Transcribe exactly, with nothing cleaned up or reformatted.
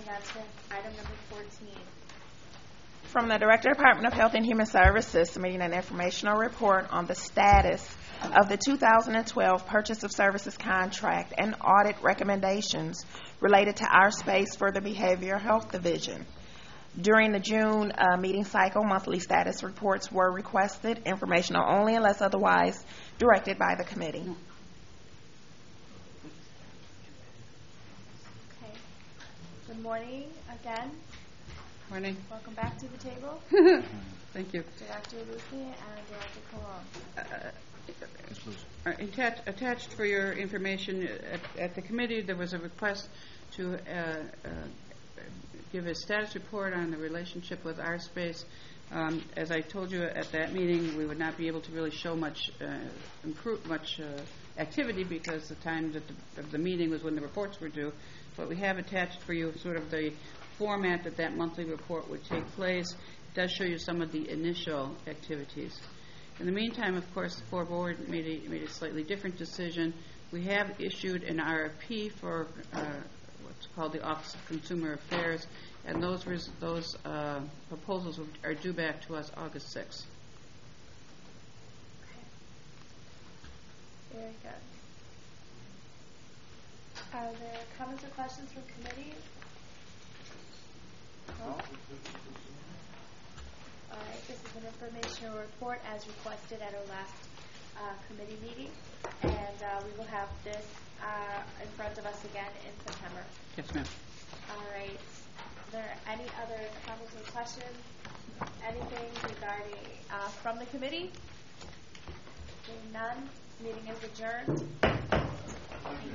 Attachment, item number fourteen. From the Director, Department of Health and Human Services, submitting an informational report on the status of the two thousand twelve Purchase of Services Contract and audit recommendations related to our space for the Behavioral Health Division. During the June uh, meeting cycle, monthly status reports were requested, informational only unless otherwise directed by the committee. Okay. Good morning again. Morning. Welcome back to the table. Thank you. Director Lucy and Director Colon. Uh, uh, attached, attached for your information, at, at the committee there was a request to uh, uh, give a status report on the relationship with our space. Um, as I told you at that meeting, we would not be able to really show much uh, improve much uh, activity because the time that the, of the meeting was when the reports were due. But we have attached for you sort of the format that that monthly report would take place. It does show you some of the initial activities. In the meantime, of course, the full board made a, made a slightly different decision. We have issued an R F P for uh, what's called the Office of Consumer Affairs, and those res those uh, proposals are due back to us August sixth. Okay. Very good. Are there comments or questions from committee? No? All right, this is an informational report as requested at our last uh, committee meeting, and uh, we will have this uh, in front of us again in September. Yes, ma'am. All right. Are there any other comments or questions? Anything regarding uh, from the committee? Seeing none, meeting is adjourned.